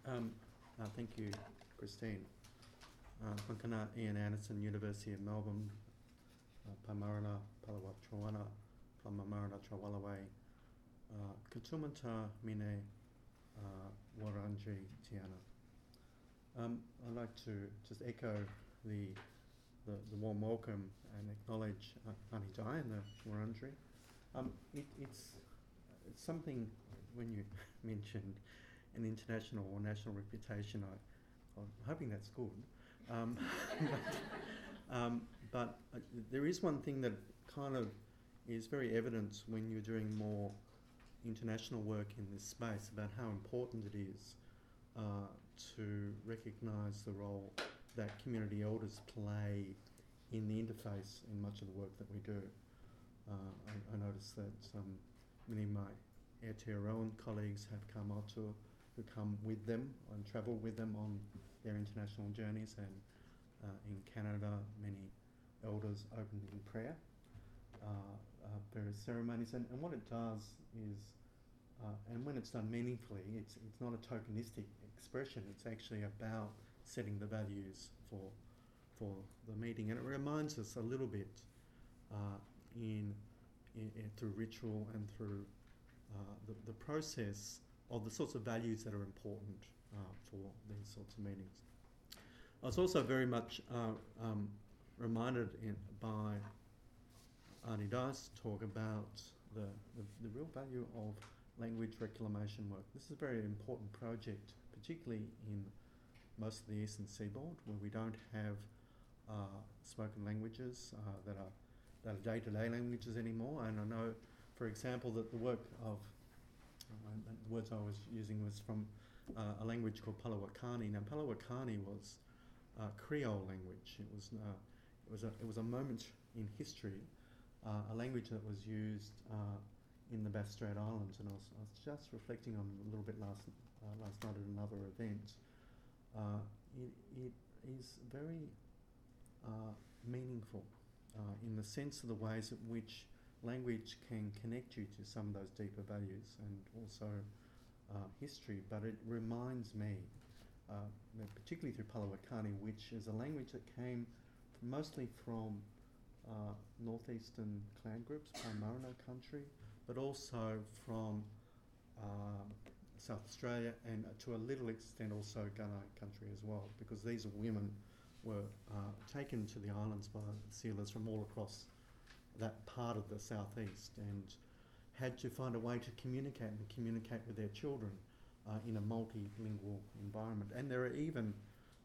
Thank you, Christine. Pankana Ian Anderson, University of Melbourne, Pamarana Palawat Trawana, Plamamarana Trawalaway, Katumanta Mine Waranji Tiana. I'd like to just echo the warm welcome and acknowledge Aunty Di and the Wurundjeri. It's something when you mentioned an international or national reputation. I'm hoping that's good. But there is one thing that kind of is very evident when you're doing more international work in this space about how important it is to recognise the role that community elders play in the interface in much of the work that we do. I noticed that many of my Aotearoan colleagues have come out to, who come with them and travel with them on their international journeys, and in Canada many elders open in prayer, various ceremonies, and what it does is, and when it's done meaningfully, it's not a tokenistic expression, it's actually about setting the values for the meeting, and it reminds us a little bit through ritual and through the process of the sorts of values that are important for these sorts of meetings. I was also very much reminded by Aunty Di's talk about the real value of language reclamation work. This is a very important project, particularly in most of the eastern seaboard, where we don't have spoken languages that are day-to-day languages anymore. And I know, for example, that the work of the words I was using was from a language called Palawakani. Now, Palawakani was Creole language. It was a moment in history, a language that was used in the Bass Strait Islands, and I was just reflecting on a little bit last night at another event. It is very meaningful in the sense of the ways in which language can connect you to some of those deeper values and also history, but it reminds me, particularly through Palawakani, which is a language that came mostly from northeastern clan groups, Pamarana country, but also from South Australia and to a little extent also Gunai country as well, because these women were taken to the islands by sealers from all across that part of the southeast and had to find a way to communicate with their children in a multilingual environment. And there are even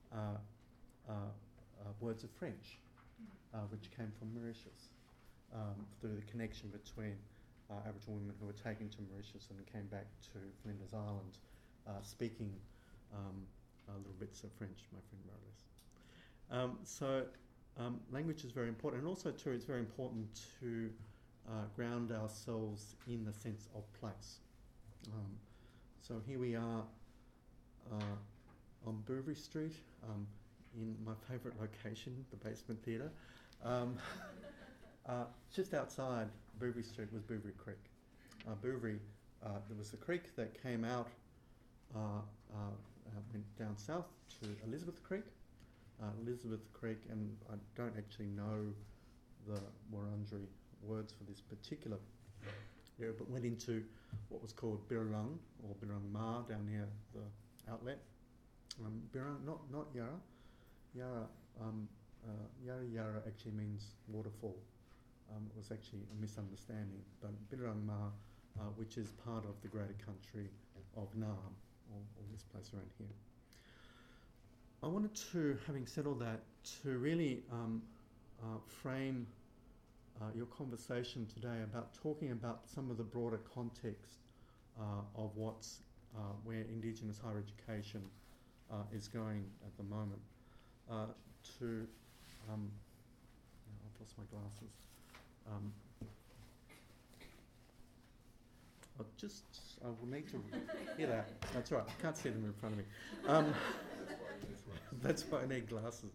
words of French which came from Mauritius through the connection between Aboriginal women who were taken to Mauritius and came back to Flinders Island speaking little bits of French, my friend more or less. So language is very important, and also too it's very important to ground ourselves in the sense of place. So here we are on Bouverie Street, in my favourite location, the Basement Theatre. Just outside Bouverie Street was Bouverie Creek. Bouverie, there was a creek that came out, went down south to Elizabeth Creek. Elizabeth Creek, and I don't actually know the Wurundjeri words for this particular area, but went into what was called Birrarung or Birrarung Ma down near the outlet. Birrarung, not Yarra. Yarra actually means waterfall. It was actually a misunderstanding, but Birrarung Ma, which is part of the greater country of Naarm, or this place around here. I wanted to, having said all that, to really frame your conversation today about talking about some of the broader context of what's where Indigenous higher education is going at the moment. I've lost my glasses. I will need to hear that. That's right. I can't see them in front of me. That's why I need glasses.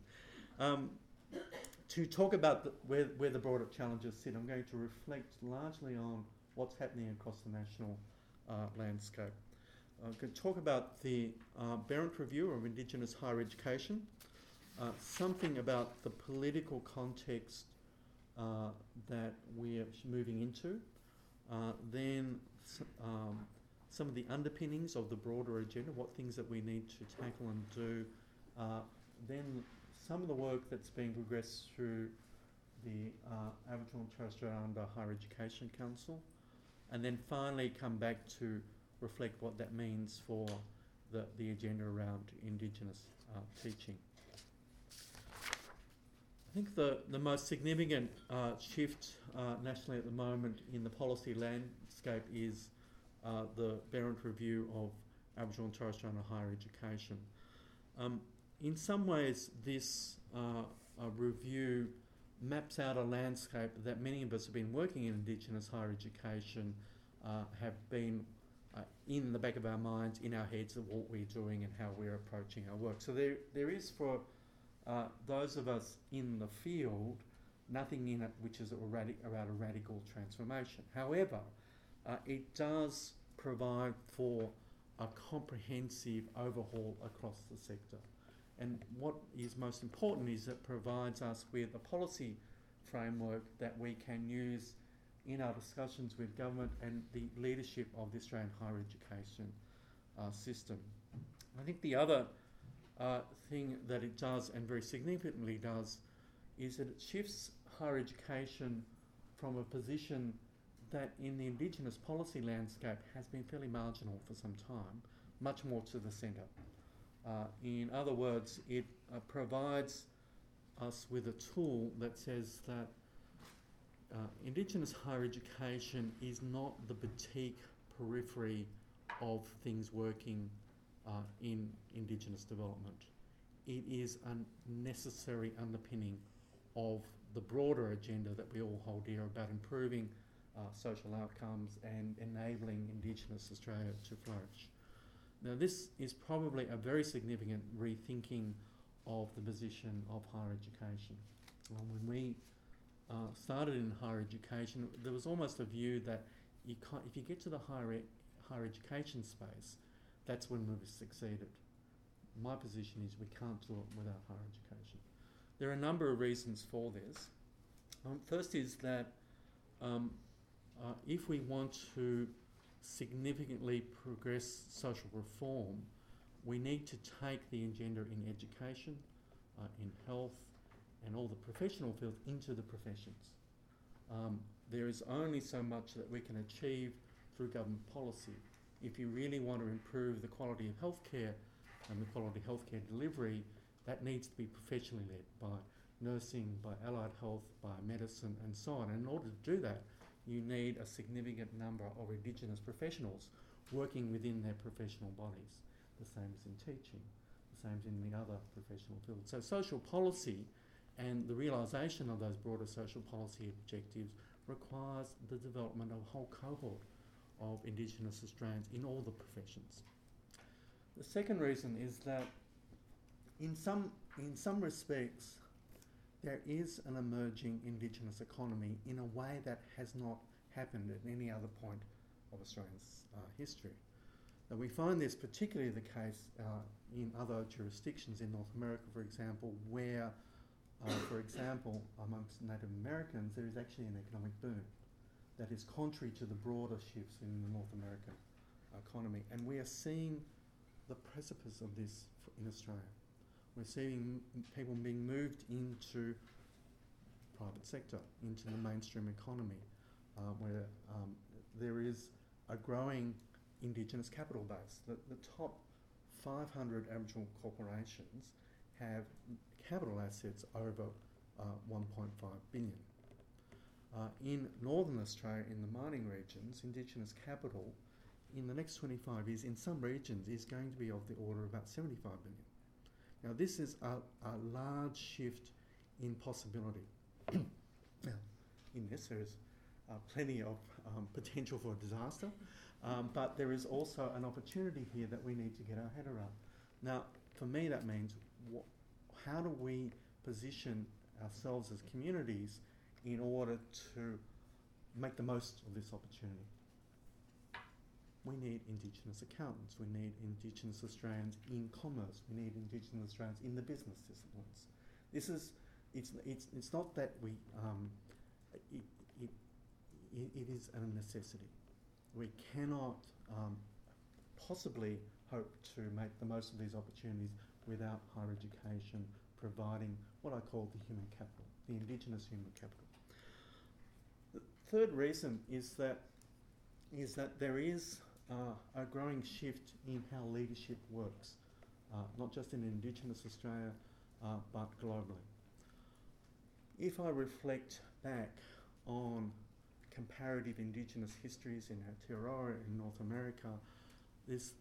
To talk about where the broader challenges sit, I'm going to reflect largely on what's happening across the national landscape. I'm going to talk about the Berendt Review of Indigenous Higher Education, something about the political context that we're moving into, then some of the underpinnings of the broader agenda, what things that we need to tackle and do, then some of the work that's being progressed through the Aboriginal and Torres Strait Islander Higher Education Council, and then finally come back to reflect what that means for the agenda around Indigenous teaching. I think the most significant shift nationally at the moment in the policy landscape is the Berendt Review of Aboriginal and Torres Strait Islander Higher Education. In some ways, this review maps out a landscape that many of us have been working in Indigenous higher education have been in the back of our minds, in our heads, of what we're doing and how we're approaching our work. So there is, for those of us in the field, nothing in it which is about a radical transformation. However, it does provide for a comprehensive overhaul across the sector. And what is most important is it provides us with a policy framework that we can use in our discussions with government and the leadership of the Australian higher education system. I think the other thing that it does, and very significantly does, is that it shifts higher education from a position that in the Indigenous policy landscape has been fairly marginal for some time, much more to the centre. In other words, it provides us with a tool that says that Indigenous higher education is not the boutique periphery of things working in Indigenous development. It is a necessary underpinning of the broader agenda that we all hold dear about improving social outcomes and enabling Indigenous Australia to flourish. Now, this is probably a very significant rethinking of the position of higher education. When we started in higher education, there was almost a view that if you get to the higher education space, that's when we've succeeded. My position is we can't do it without higher education. There are a number of reasons for this. First is that if we want to significantly progress social reform, we need to take the agenda in education, in health, and all the professional fields into the professions. There is only so much that we can achieve through government policy. If you really want to improve the quality of healthcare and the quality of healthcare delivery, that needs to be professionally led by nursing, by allied health, by medicine, and so on. And in order to do that, you need a significant number of Indigenous professionals working within their professional bodies. The same as in teaching, the same as in the other professional fields. So social policy and the realisation of those broader social policy objectives requires the development of a whole cohort of Indigenous Australians in all the professions. The second reason is that in some respects, there is an emerging Indigenous economy in a way that has not happened at any other point of Australia's history. Now, we find this particularly the case in other jurisdictions in North America, for example, where, for example, amongst Native Americans, there is actually an economic boom that is contrary to the broader shifts in the North American economy. And we are seeing the precipice of this in Australia. We're seeing people being moved into private sector, into the mainstream economy, where there is a growing Indigenous capital base. The top 500 Aboriginal corporations have capital assets over 1.5 billion. In Northern Australia, in the mining regions, Indigenous capital in the next 25 years, in some regions, is going to be of the order of about 75 billion. Now, this is a large shift in possibility. Now, in this, there is plenty of potential for disaster, but there is also an opportunity here that we need to get our head around. Now, for me, that means how do we position ourselves as communities in order to make the most of this opportunity? we need Indigenous accountants, we need Indigenous Australians in commerce, we need Indigenous Australians in the business disciplines. This is, it's not that we, it is a necessity. We cannot possibly hope to make the most of these opportunities without higher education providing what I call the human capital, the Indigenous human capital. The third reason is that there is a growing shift in how leadership works, not just in Indigenous Australia, but globally. If I reflect back on comparative Indigenous histories in Aotearoa in North America, this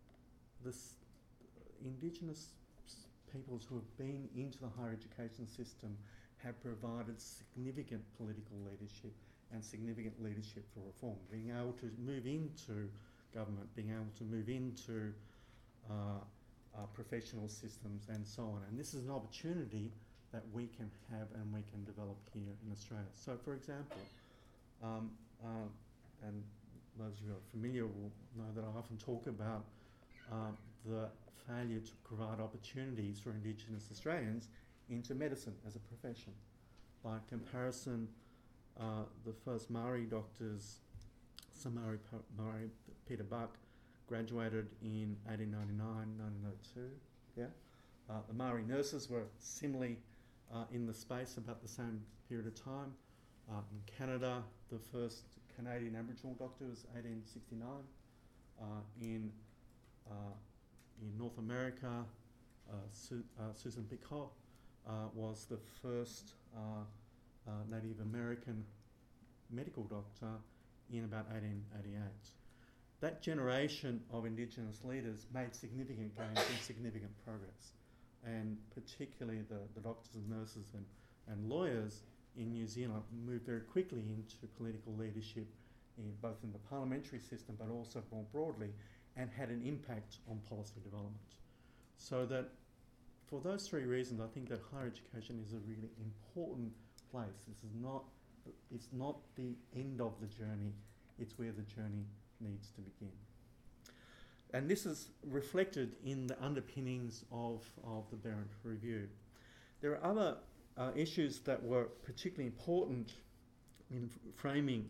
Indigenous peoples who have been into the higher education system have provided significant political leadership and significant leadership for reform, being able to move into government, being able to move into professional systems and so on. And this is an opportunity that we can have and we can develop here in Australia. So, for example, and those who are familiar will know that I often talk about the failure to provide opportunities for Indigenous Australians into medicine as a profession. By comparison, the first Maori doctors, Sir Maori Peter Buck, graduated in 1899, 1902. Yeah, the Maori nurses were similarly in the space about the same period of time. In Canada, the first Canadian Aboriginal doctor was 1869. In North America, Susan Picotte was the first Native American medical doctor in about 1888. That generation of Indigenous leaders made significant gains and significant progress, and particularly the doctors and nurses and lawyers in New Zealand moved very quickly into political leadership, both in the parliamentary system but also more broadly, and had an impact on policy development. So that for those three reasons, I think that higher education is a really important place. It's not the end of the journey, it's where the journey needs to begin. And this is reflected in the underpinnings of the Bennett Review. There are other issues that were particularly important in framing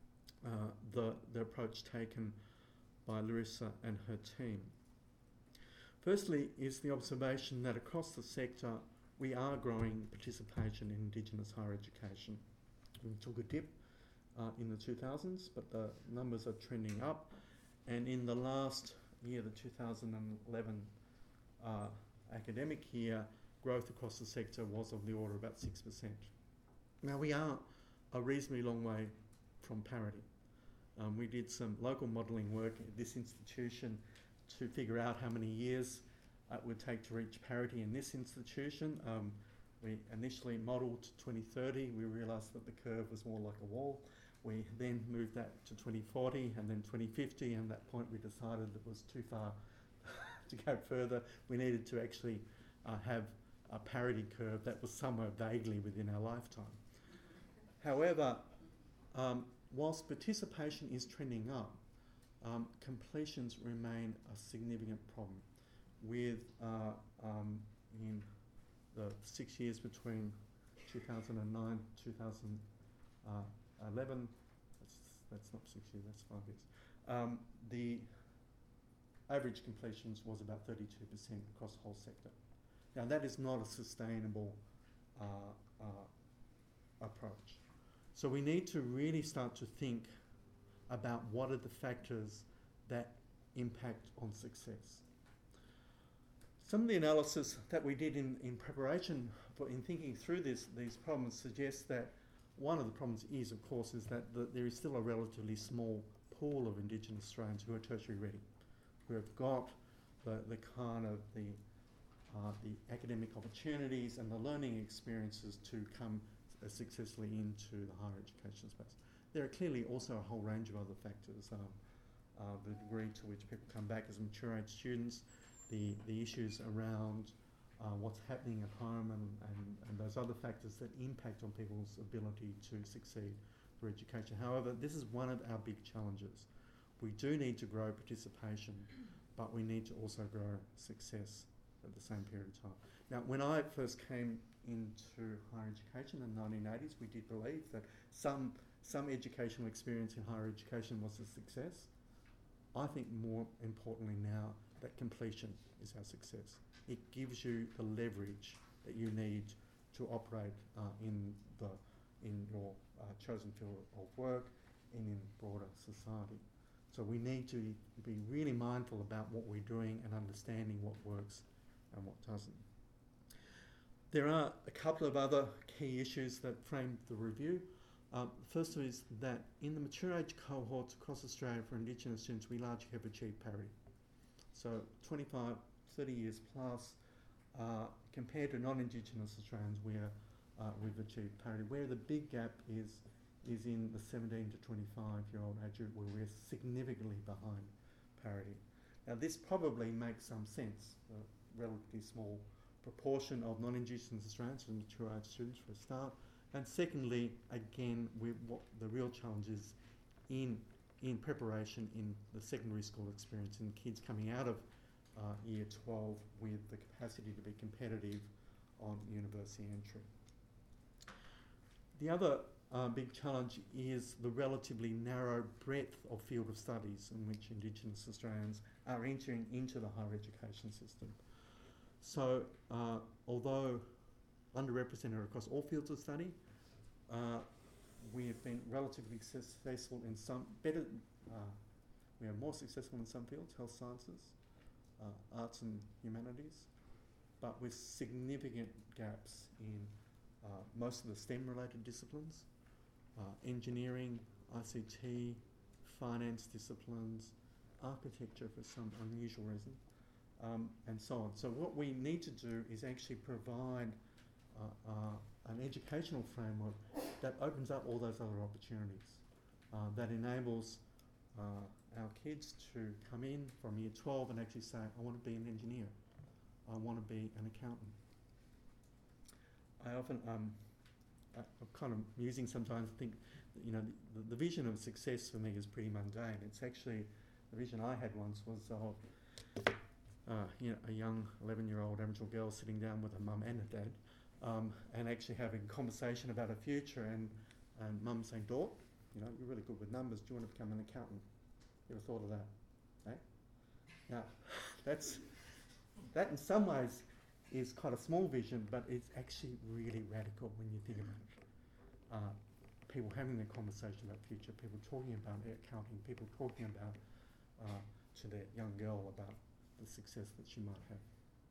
the approach taken by Larissa and her team. Firstly is the observation that across the sector we are growing participation in Indigenous higher education. We took a dip in the 2000s, but the numbers are trending up, and in the last year, the 2011 academic year, growth across the sector was of the order of about 6%. Now we are a reasonably long way from parity. We did some local modelling work at this institution to figure out how many years it would take to reach parity in this institution. We initially modelled 2030. We realised that the curve was more like a wall. We then moved that to 2040 and then 2050, and at that point we decided it was too far to go further. We needed to actually have a parity curve that was somewhere vaguely within our lifetime. However, whilst participation is trending up, completions remain a significant problem. With in the 6 years between 2009 and 2011, that's not 6 years, that's 5 years. The average completions was about 32% across the whole sector. Now that is not a sustainable approach. So we need to really start to think about what are the factors that impact on success. Some of the analysis that we did in preparation in thinking through these problems suggests that one of the problems is, of course, is that there is still a relatively small pool of Indigenous Australians who are tertiary ready, who have got the kind of the academic opportunities and the learning experiences to come successfully into the higher education space. There are clearly also a whole range of other factors, the degree to which people come back as mature age students, the issues around what's happening at home and those other factors that impact on people's ability to succeed through education. However, this is one of our big challenges. we do need to grow participation, but we need to also grow success at the same period of time. Now, when I first came into higher education in the 1980s, we did believe that some educational experience in higher education was a success. I think more importantly now that completion is our success. It gives you the leverage that you need to operate in your chosen field of work and in broader society. So we need to be really mindful about what we're doing and understanding what works and what doesn't. There are a couple of other key issues that frame the review. First is that in the mature age cohorts across Australia for Indigenous students, we largely have achieved parity. So 25, 30 years plus, compared to non-Indigenous Australians, we've achieved parity. Where the big gap is in the 17 to 25-year-old age group, where we're significantly behind parity. Now, this probably makes some sense. A relatively small proportion of non-Indigenous Australians and mature age students for a start. And secondly, again, what the real challenge is in preparation in the secondary school experience and kids coming out of year 12 with the capacity to be competitive on university entry. The other big challenge is the relatively narrow breadth of field of studies in which Indigenous Australians are entering into the higher education system. So, although underrepresented across all fields of study, we have been relatively successful in some we are more successful in some fields, health sciences, arts and humanities, but with significant gaps in most of the STEM-related disciplines, engineering, ICT, finance disciplines, architecture for some unusual reason, and so on. So what we need to do is actually provide an educational framework that opens up all those other opportunities, that enables our kids to come in from year 12 and actually say, I want to be an engineer, I want to be an accountant. I often, I'm kind of musing sometimes, think, you know, the vision of success for me is pretty mundane. It's actually, the vision I had once was of a young 11-year-old Aboriginal girl sitting down with a mum and a dad, and actually having a conversation about her future, and mum saying, Dor, you know, you're really good with numbers, do you want to become an accountant? You ever thought of that? Eh? Now, that in some ways is quite a small vision, but it's actually really radical when you think about it. People having the conversation about future, people talking about accounting, people talking about to their young girl about the success that she might have.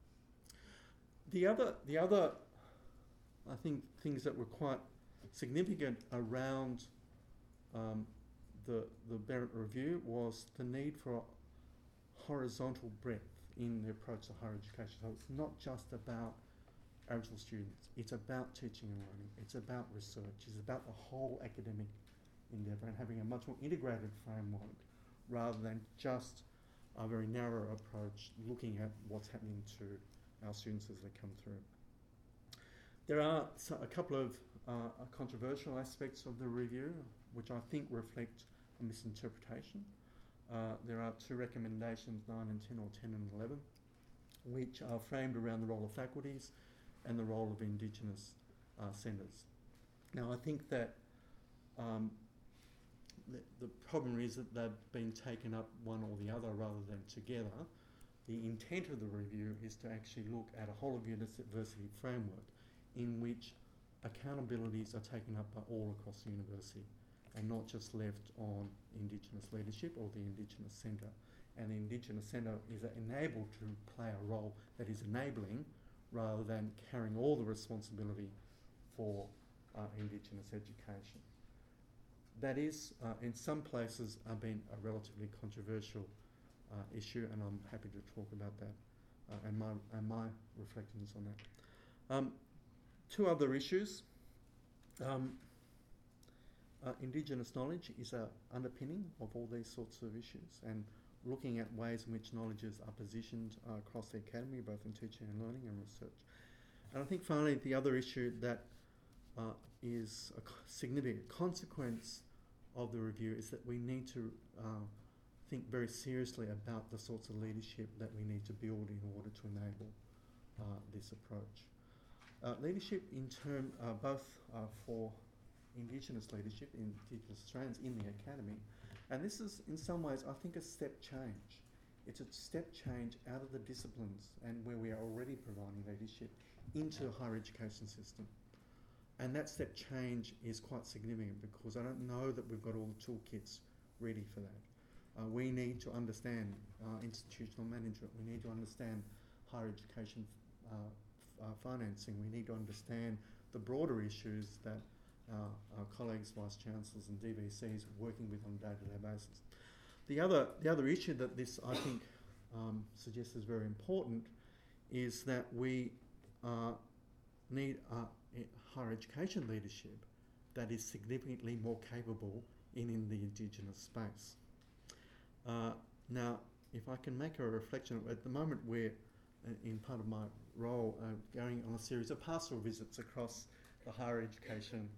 The other, I think, things that were quite significant around the Bennett Review was the need for horizontal breadth in the approach to higher education. So it's not just about Aboriginal students, it's about teaching and learning, it's about research, it's about the whole academic endeavour and having a much more integrated framework rather than just a very narrow approach looking at what's happening to our students as they come through. There are a couple of controversial aspects of the review which I think reflect a misinterpretation. There are two recommendations, 9 and 10, or 10 and 11, which are framed around the role of faculties and the role of Indigenous centres. Now, I think that the problem is that they've been taken up one or the other rather than together. The intent of the review is to actually look at a whole of university framework in which accountabilities are taken up by all across the university and not just left on Indigenous leadership or the Indigenous Centre. And the Indigenous Centre is enabled to play a role that is enabling rather than carrying all the responsibility for Indigenous education. That is, in some places, been a relatively controversial issue, and I'm happy to talk about that and my reflections on that. Two other issues. Indigenous knowledge is an underpinning of all these sorts of issues, and looking at ways in which knowledges are positioned across the academy, both in teaching and learning and research. And I think finally the other issue that is a significant consequence of the review is that we need to think very seriously about the sorts of leadership that we need to build in order to enable this approach. Leadership in term both for Indigenous leadership, Indigenous Australians in the academy, and this is in some ways I think a step change. It's a step change out of the disciplines and where we are already providing leadership into a higher education system. And that step change is quite significant because I don't know that we've got all the toolkits ready for that. We need to understand institutional management. We need to understand higher education financing. We need to understand the broader issues that our colleagues, Vice-Chancellors and DVCs are working with on a day-to-day basis. The other issue that this, I think, suggests is very important is that we need higher education leadership that is significantly more capable in the Indigenous space. Now, if I can make a reflection, at the moment we're, in part of my role, going on a series of pastoral visits across the higher education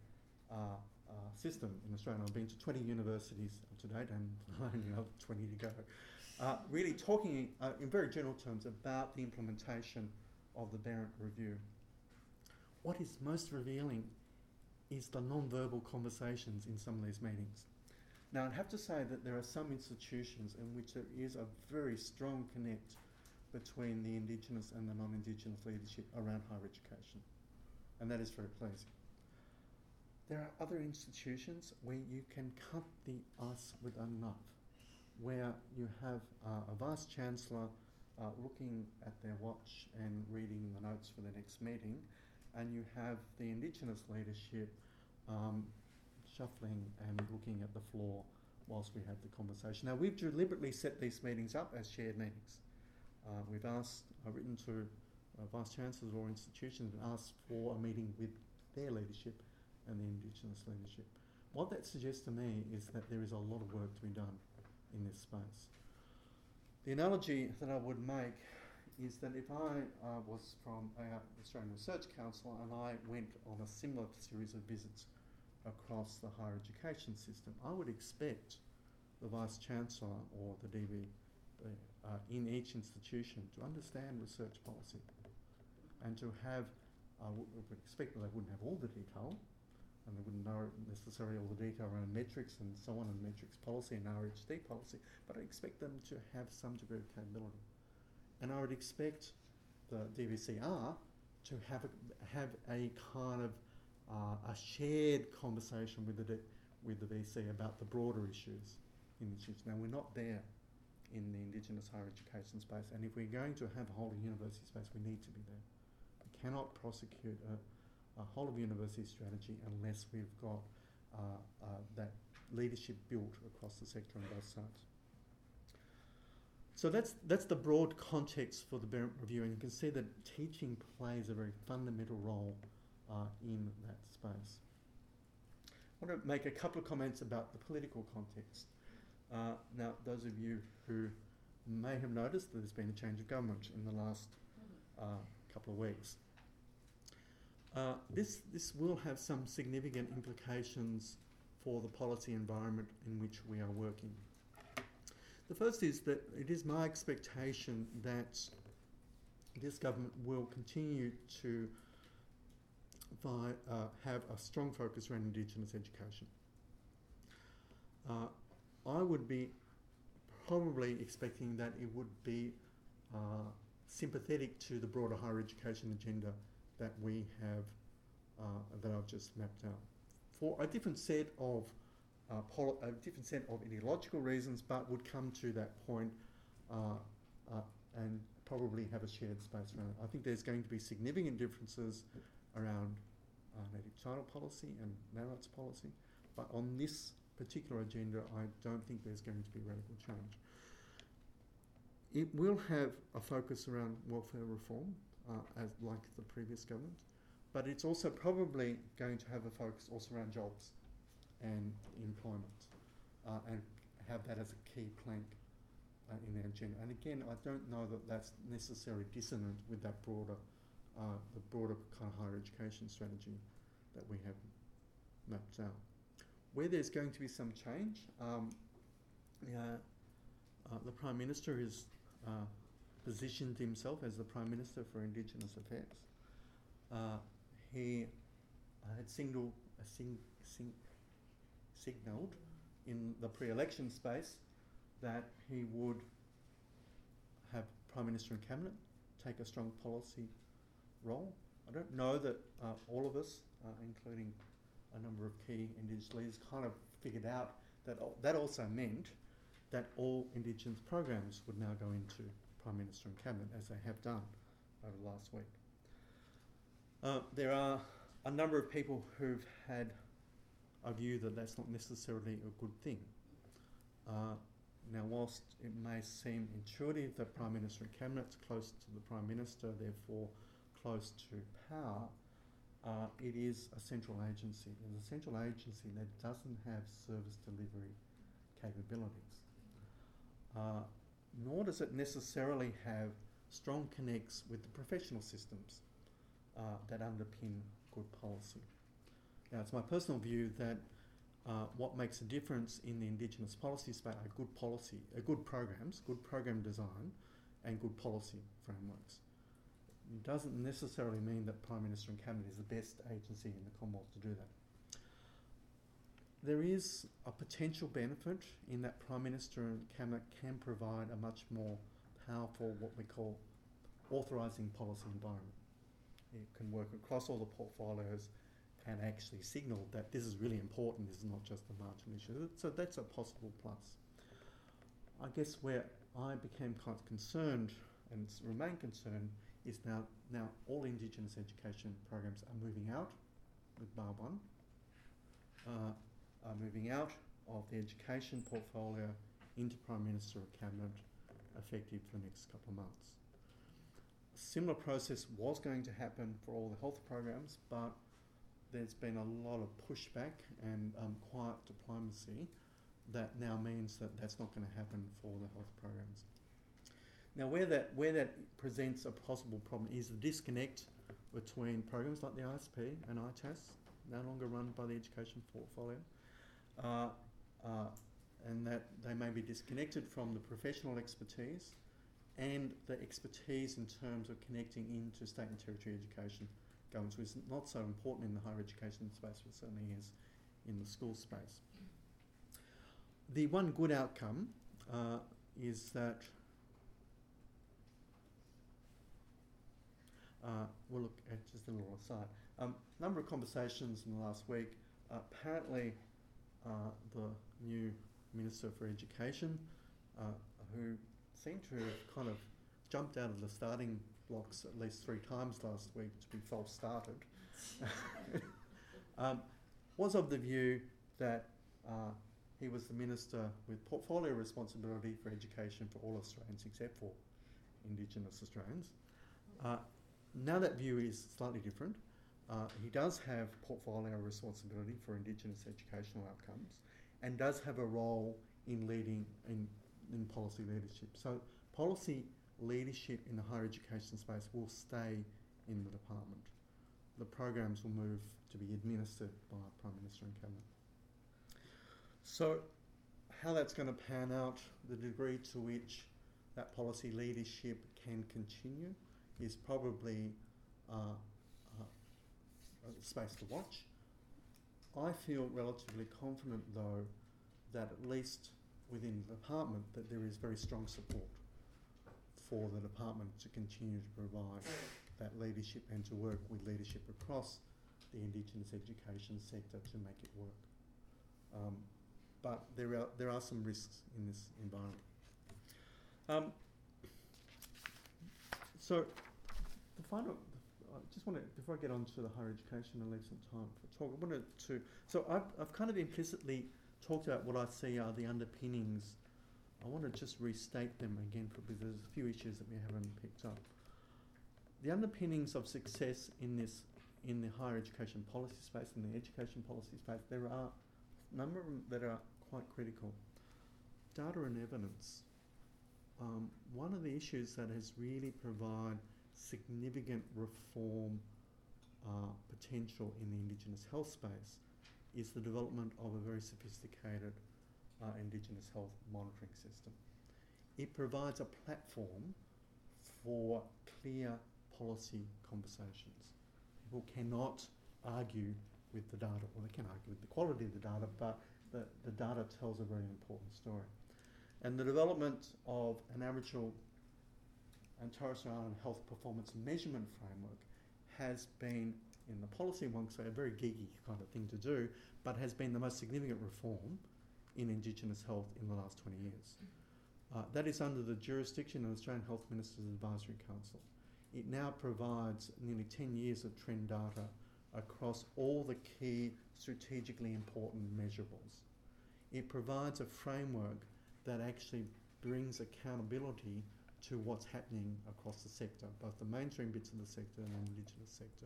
system in Australia. I've been to 20 universities to date and only another 20 to go. Really talking in very general terms about the implementation of the Berendt Review. What is most revealing is the non-verbal conversations in some of these meetings. Now, I'd have to say that there are some institutions in which there is a very strong connect between the Indigenous and the non-Indigenous leadership around higher education, and that is very pleasing. There are other institutions where you can cut the ice with a knife, where you have a Vice-Chancellor looking at their watch and reading the notes for the next meeting, and you have the Indigenous leadership shuffling and looking at the floor whilst we have the conversation. Now, we've deliberately set these meetings up as shared meetings. We've written to Vice-Chancellors or institutions and asked for a meeting with their leadership and the Indigenous leadership. What that suggests to me is that there is a lot of work to be done in this space. The analogy that I would make is that if I was from the Australian Research Council and I went on a similar series of visits across the higher education system, I would expect the Vice-Chancellor or the DV in each institution to understand research policy and to have, we would expect that they wouldn't have all the detail and they wouldn't know necessarily all the detail around metrics and so on, and metrics policy and RHD policy, but I expect them to have some degree of capability. And I would expect the DVCR to have a kind of a shared conversation with the VC about the broader issues in the issues. Now, we're not there in the Indigenous higher education space, and if we're going to have a whole of university space, we need to be there. We cannot prosecute a whole of university strategy unless we've got that leadership built across the sector on both sides. So that's the broad context for the Berendt Review, and you can see that teaching plays a very fundamental role in that space. I want to make a couple of comments about the political context. Now, those of you who may have noticed that there's been a change of government in the last couple of weeks. This will have some significant implications for the policy environment in which we are working. The first is that it is my expectation that this government will continue to have a strong focus around Indigenous education. I would be probably expecting that it would be sympathetic to the broader higher education agenda that we have, that I've just mapped out, for a different set of ideological reasons, but would come to that point and probably have a shared space around it. I think there's going to be significant differences around native title policy and land rights policy, but on this particular agenda, I don't think there's going to be radical change. It will have a focus around welfare reform, as like the previous government, but it's also probably going to have a focus also around jobs and employment, and have that as a key plank in their agenda. And again, I don't know that that's necessarily dissonant with that broader, the broader kind of higher education strategy that we have mapped out. Where there's going to be some change, the Prime Minister has positioned himself as the Prime Minister for Indigenous Affairs. He had signalled in the pre-election space that he would have Prime Minister and Cabinet take a strong policy role. I don't know that all of us, including a number of key Indigenous leaders, kind of figured out that that also meant that all Indigenous programs would now go into Prime Minister and Cabinet, as they have done over the last week. There are a number of people who've had a view that that's not necessarily a good thing. Now, whilst it may seem intuitive that Prime Minister and Cabinet's close to the Prime Minister, therefore close to power, it is a central agency. It's a central agency that doesn't have service delivery capabilities. Nor does it necessarily have strong connects with the professional systems that underpin good policy. Now, it's my personal view that what makes a difference in the Indigenous policy space are good policy, good programs, good program design, and good policy frameworks. It doesn't necessarily mean that Prime Minister and Cabinet is the best agency in the Commonwealth to do that. There is a potential benefit in that Prime Minister and Cabinet can provide a much more powerful, what we call, authorising policy environment. It can work across all the portfolios and actually signal that this is really important, this is not just a marginal issue. So that's a possible plus. I guess where I became quite concerned and remain concerned is now all Indigenous education programs are moving out with Bar 1, are moving out of the education portfolio into Prime Minister or Cabinet effective for the next couple of months. A similar process was going to happen for all the health programs, but there's been a lot of pushback and quiet diplomacy that now means that that's not going to happen for the health programs. Now, where that presents a possible problem is the disconnect between programs like the ISP and ITAS, no longer run by the education portfolio, and that they may be disconnected from the professional expertise and the expertise in terms of connecting into state and territory education governments, which is not so important in the higher education space, but certainly is in the school space. The one good outcome is that we'll look at just a little aside. Number of conversations in the last week. Apparently, the new Minister for Education, who seemed to have kind of jumped out of the starting blocks at least 3 times last week to be false started, was of the view that he was the minister with portfolio responsibility for education for all Australians except for Indigenous Australians. Now that view is slightly different. He does have portfolio responsibility for Indigenous educational outcomes and does have a role in leading in policy leadership. So policy leadership in the higher education space will stay in the department. The programs will move to be administered by Prime Minister and Cabinet. So how that's going to pan out, the degree to which that policy leadership can continue is probably a space to watch. I feel relatively confident, though, that at least within the department that there is very strong support for the department to continue to provide that leadership and to work with leadership across the Indigenous education sector to make it work. But there are some risks in this environment. So the final, I just want to, before I get on to the higher education and leave some time for talk, I wanted to, so I've kind of implicitly talked about what I see are the underpinnings. I want to just restate them again because there's a few issues that we haven't picked up. The underpinnings of success in the higher education policy space, in the education policy space, there are a number of them that are quite critical. Data and evidence. One of the issues that has really provided significant reform potential in the Indigenous health space is the development of a very sophisticated Indigenous health monitoring system. it provides a platform for clear policy conversations. People cannot argue with the data, or they can argue with the quality of the data, but the data tells a very important story. And the development of an Aboriginal and Torres Strait Island health performance measurement framework has been, in the policy won't say a very geeky kind of thing to do, but has been the most significant reform in Indigenous health in the last 20 years. That is under the jurisdiction of the Australian Health Ministers Advisory Council. It now provides nearly 10 years of trend data across all the key strategically important measurables. It provides a framework that actually brings accountability to what's happening across the sector, both the mainstream bits of the sector and the Indigenous sector.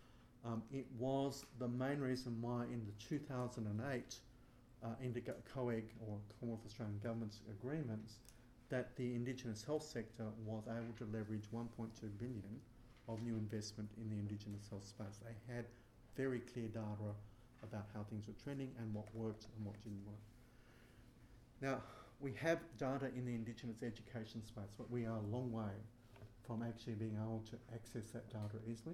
It was the main reason why in the 2008 COEG, or Commonwealth Australian Government's agreements, that the Indigenous health sector was able to leverage 1.2 billion of new investment in the Indigenous health space. They had very clear data about how things were trending and what worked and what didn't work. Now, we have data in the Indigenous education space, but we are a long way from actually being able to access that data easily.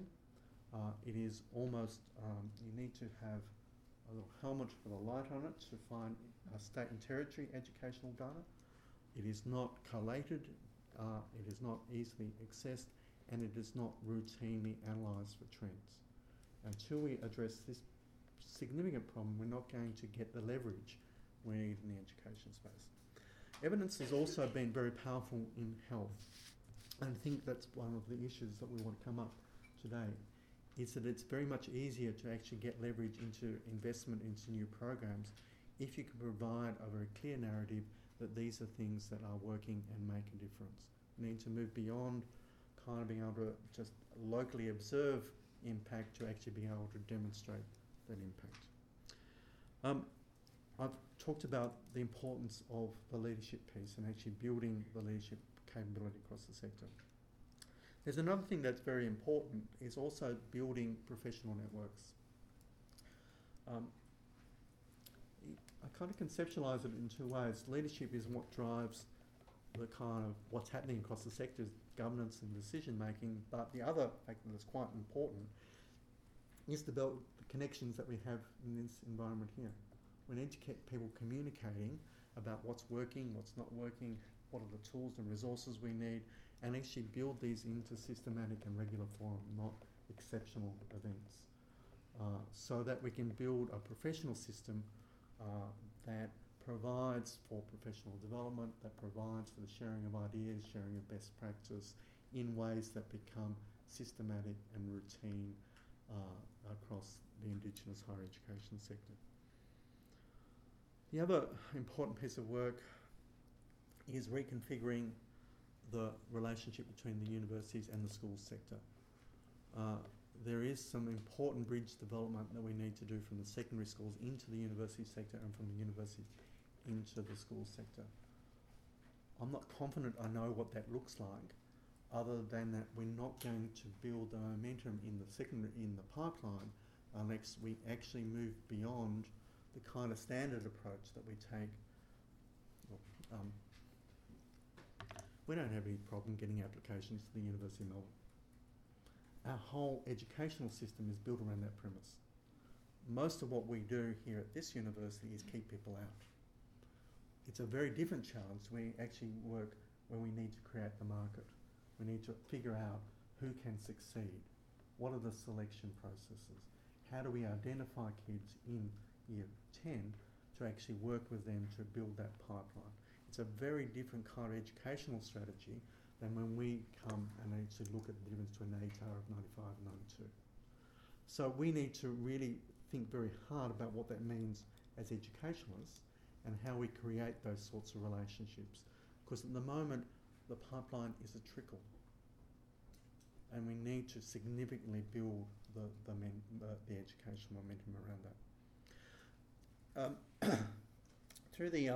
It is almost, you need to have a little helmet with a light on it to find state and territory educational data. It is not collated, it is not easily accessed, and it is not routinely analysed for trends. Until we address this significant problem, we're not going to get the leverage we need in the education space. Evidence has also been very powerful in health, and I think that's one of the issues that we want to come up today, is that it's very much easier to actually get leverage into investment into new programs if you can provide a very clear narrative that these are things that are working and make a difference. We need to move beyond kind of being able to just locally observe impact to actually being able to demonstrate that impact. I've talked about the importance of the leadership piece and actually building the leadership capability across the sector. There's another thing that's very important, is also building professional networks. I kind of conceptualise it in two ways. Leadership is what drives the kind of what's happening across the sectors, governance and decision making, but the other factor that's quite important is to build the connections that we have in this environment here. We need to keep people communicating about what's working, what's not working, what are the tools and resources we need, and actually build these into systematic and regular form, not exceptional events, so that we can build a professional system that provides for professional development, that provides for the sharing of ideas, sharing of best practice in ways that become systematic and routine across the Indigenous higher education sector. The other important piece of work is reconfiguring the relationship between the universities and the schools sector. There is some important bridge development that we need to do from the secondary schools into the university sector and from the universities into the school sector. I'm not confident I know what that looks like, other than that we're not going to build the momentum in the pipeline unless we actually move beyond the kind of standard approach that we take. We don't have any problem getting applications to the University of Melbourne. Our whole educational system is built around that premise. Most of what we do here at this university is keep people out. It's a very different challenge. We actually work where we need to create the market. We need to figure out who can succeed. What are the selection processes? How do we identify kids in year 10 to actually work with them to build that pipeline? It's a very different kind of educational strategy than when we come and actually look at the difference between an ATAR of 95 and 92. So we need to really think very hard about what that means as educationalists and how we create those sorts of relationships. Because at the moment, the pipeline is a trickle. And we need to significantly build the educational momentum around that. Through the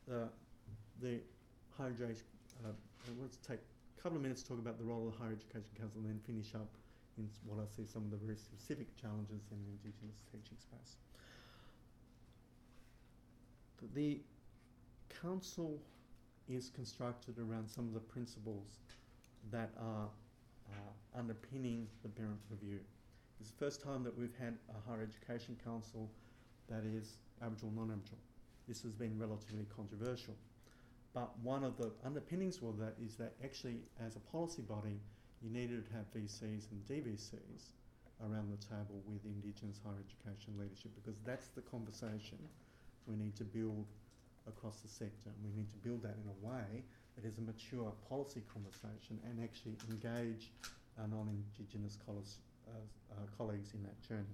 higher education, let's take a couple of minutes to talk about the role of the Higher Education Council and then finish up in what I see some of the very specific challenges in the Indigenous teaching space. The Council is constructed around some of the principles that are underpinning the Bennett Review. It's the first time that we've had a higher education council that is Aboriginal, non-Aboriginal. This has been relatively controversial. But one of the underpinnings of that is that actually, as a policy body, you needed to have VCs and DVCs around the table with Indigenous higher education leadership, because that's the conversation we need to build across the sector. And we need to build that in a way that is a mature policy conversation and actually engage our non-Indigenous colleagues in that journey.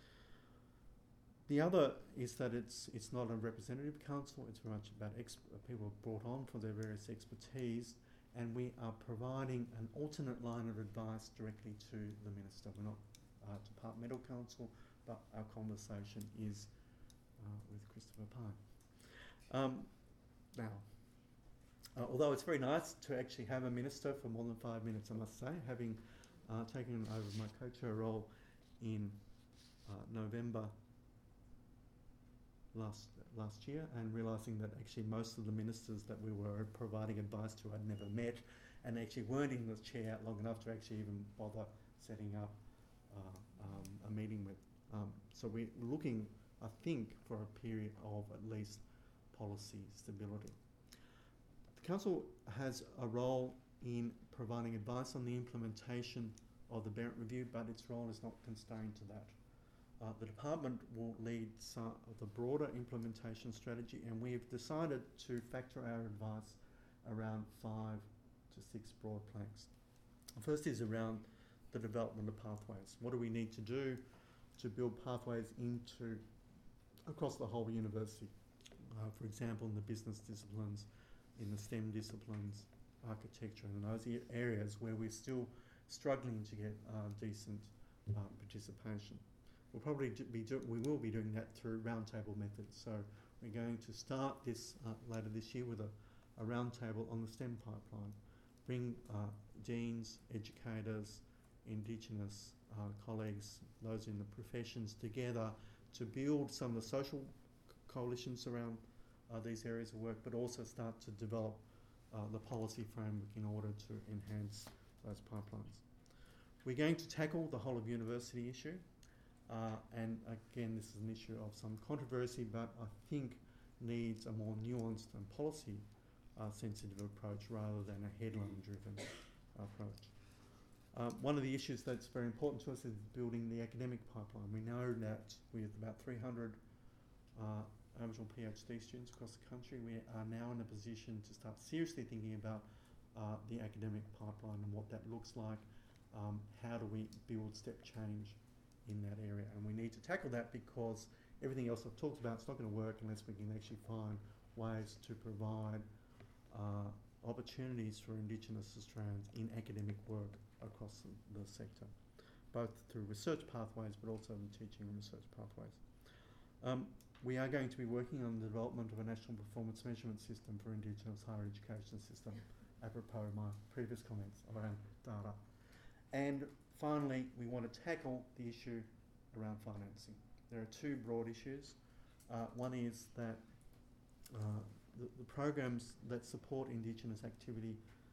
The other is that it's not a representative council, it's very much about people brought on for their various expertise, and we are providing an alternate line of advice directly to the Minister. We're not departmental council, but our conversation is with Christopher Pyne. Although it's very nice to actually have a Minister for more than 5 minutes, I must say, having taken over my co-chair role in November last year, and realising that actually most of the ministers that we were providing advice to I'd never met, and actually weren't in the chair long enough to actually even bother setting up a meeting with. So we're looking, I think, for a period of at least policy stability. The Council has a role in providing advice on the implementation of the Bennett Review, but its role is not constrained to that. The department will lead the broader implementation strategy, and we've decided to factor our advice around 5 to 6 broad planks. The first is around the development of pathways. What do we need to do to build pathways across the whole university? For example, in the business disciplines, in the STEM disciplines, architecture, and those areas where we're still struggling to get decent participation. We will be doing that through roundtable methods. So we're going to start this later this year with a roundtable on the STEM pipeline. Bring deans, educators, Indigenous colleagues, those in the professions together to build some of the social coalitions around these areas of work, but also start to develop the policy framework in order to enhance those pipelines. We're going to tackle the whole of university issue. And again, this is an issue of some controversy, but I think needs a more nuanced and policy sensitive approach rather than a headline-driven approach. One of the issues that's very important to us is building the academic pipeline. We know that with about 300 Aboriginal PhD students across the country, we are now in a position to start seriously thinking about the academic pipeline and what that looks like. How do we build step change in that area? And we need to tackle that because everything else I've talked about is not going to work unless we can actually find ways to provide opportunities for Indigenous Australians in academic work across the sector, both through research pathways but also in teaching and research pathways. We are going to be working on the development of a national performance measurement system for Indigenous higher education system, apropos my previous comments around data. And finally, we want to tackle the issue around financing. There are 2 broad issues. One is that the programs that support Indigenous activity,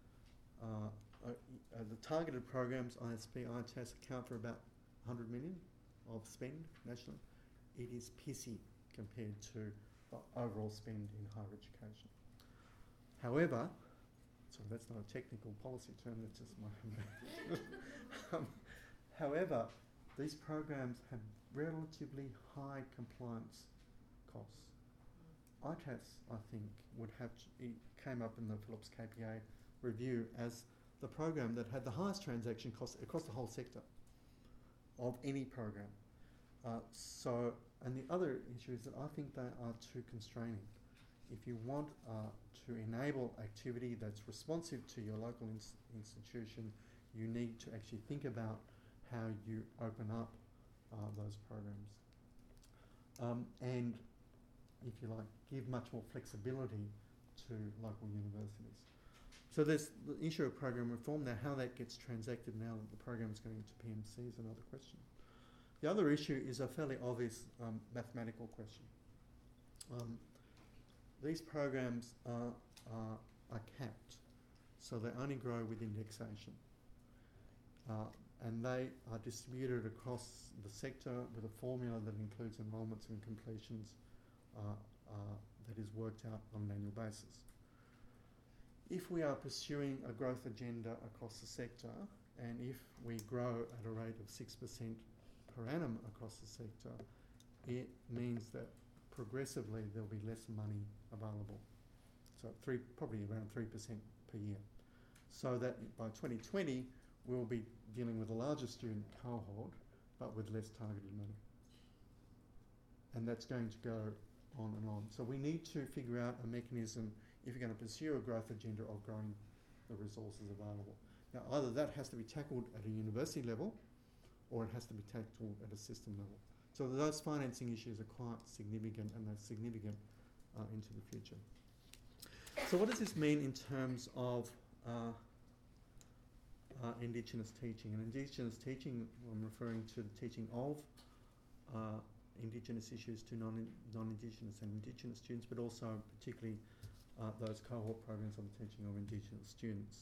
the targeted programs, ISP, ITAS, account for about 100 million of spend nationally. It is pissy compared to the overall spend in higher education. However, so that's not a technical policy term, that's just my however, these programs have relatively high compliance costs. ITAS, I think, it came up in the Phillips KPA review as the program that had the highest transaction costs across the whole sector of any program. And the other issue is that I think they are too constraining. If you want to enable activity that's responsive to your local institution, you need to actually think about how you open up those programs. And, if you like, give much more flexibility to local universities. So there's the issue of program reform. Now, how that gets transacted now that the program is going to PMC is another question. The other issue is a fairly obvious mathematical question. These programs are capped, so they only grow with indexation. And they are distributed across the sector with a formula that includes enrolments and completions that is worked out on an annual basis. If we are pursuing a growth agenda across the sector, and if we grow at a rate of 6% per annum across the sector, it means that progressively there'll be less money available. So probably around 3% per year. So that by 2020, we'll be dealing with a larger student cohort, but with less targeted money. And that's going to go on and on. So we need to figure out a mechanism, if you're going to pursue a growth agenda, of growing the resources available. Now, either that has to be tackled at a university level, or it has to be tackled at a system level. So those financing issues are quite significant, and they're significant into the future. So what does this mean in terms of Indigenous teaching? And Indigenous teaching, I'm referring to the teaching of Indigenous issues to non-Indigenous and Indigenous students, but also particularly those cohort programs on the teaching of Indigenous students.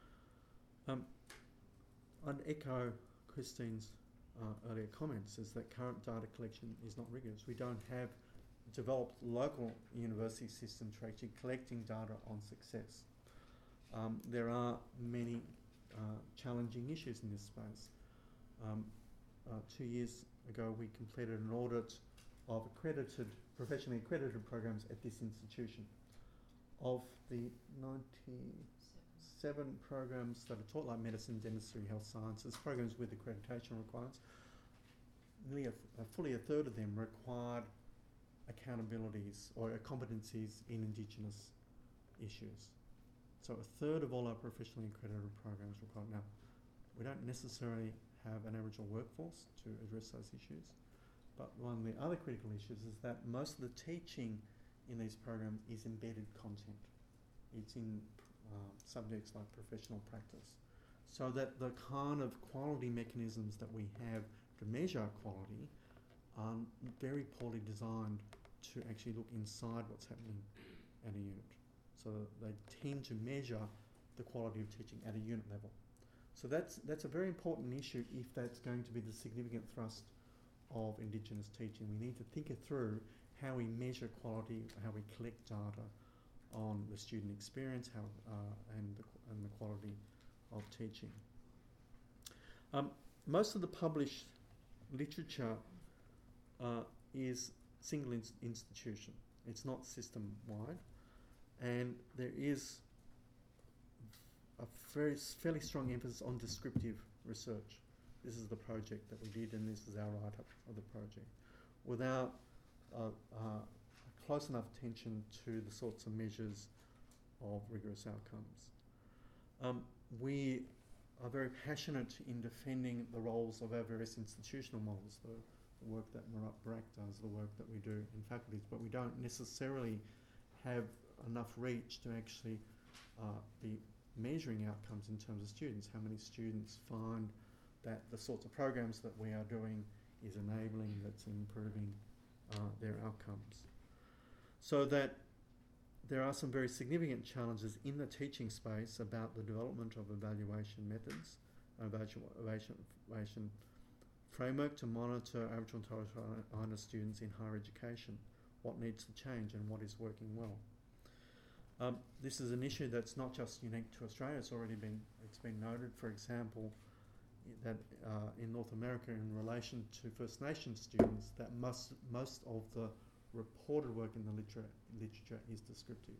I'd echo Christine's earlier comments, is that current data collection is not rigorous. We don't have developed local university systems for actually collecting data on success. There are many challenging issues in this space. 2 years ago, we completed an audit of professionally accredited programs at this institution. Of the 97 programs that are taught, like medicine, dentistry, health sciences, programs with accreditation requirements, nearly fully a third of them required accountabilities or competencies in Indigenous issues. So a third of all our professionally accredited programs require. Now, we don't necessarily have an Aboriginal workforce to address those issues, but one of the other critical issues is that most of the teaching in these programs is embedded content. It's in subjects like professional practice, so that the kind of quality mechanisms that we have to measure quality are very poorly designed to actually look inside what's happening at a unit. So they tend to measure the quality of teaching at a unit level. So that's a very important issue if that's going to be the significant thrust of Indigenous teaching. We need to think it through, how we measure quality, how we collect data on the student experience, and the quality of teaching. Most of the published literature is single institution. It's not system-wide, and there is a fairly strong emphasis on descriptive research. This is the project that we did, and this is our write-up of the project, without close enough attention to the sorts of measures of rigorous outcomes. We are very passionate in defending the roles of our various institutional models, the work that Barak does, the work that we do in faculties, but we don't necessarily have enough reach to actually be measuring outcomes in terms of students. How many students find that the sorts of programs that we are doing is enabling, that's improving their outcomes. So that there are some very significant challenges in the teaching space about the development of evaluation methods, evaluation framework to monitor Aboriginal and Torres Strait Islander students in higher education, what needs to change and what is working well. This is an issue that's not just unique to Australia. It's been noted, for example, that in North America, in relation to First Nations students, that most of the reported work in the literature is descriptive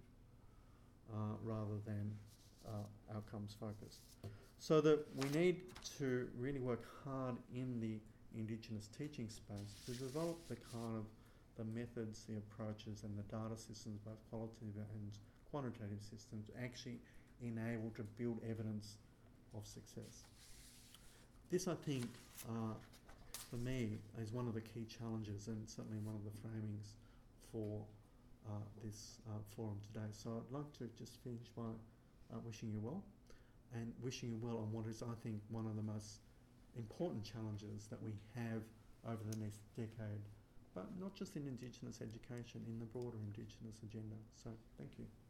rather than outcomes focused. So that we need to really work hard in the Indigenous teaching space to develop the kind of the methods, the approaches and the data systems, both qualitative and quantitative systems, to actually enable to build evidence of success. This, I think, for me, is one of the key challenges and certainly one of the framings for this forum today. So I'd like to just finish by wishing you well, and wishing you well on what is, I think, one of the most important challenges that we have over the next decade, but not just in Indigenous education, in the broader Indigenous agenda. So thank you.